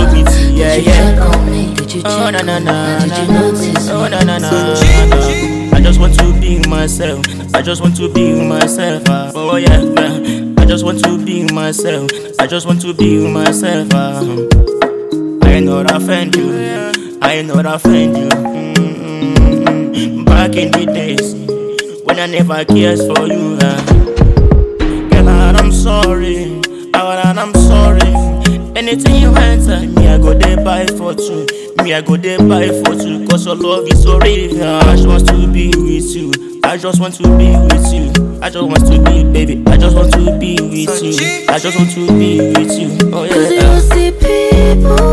dignity, yeah, Did you yeah. check on me? Did you check Oh, na, na, on me? na, Did you na. notice Oh, me? na, na, na, na. I just want to be myself. I just want to be myself. Oh, yeah, yeah. I just want to be myself. I just want to be myself. I ain't not offend you. I ain't not offend you. Back in the days when I never cared for you. Girl, I'm sorry. I'm sorry. Anything you enter, me I go there buy for two. Me I go there buy for two. Cause your love is so real. I just want to be with you. I just want to be with you. I just want to be, baby. I just want to be with you. I just want to be with you. Oh Cause yeah. you see people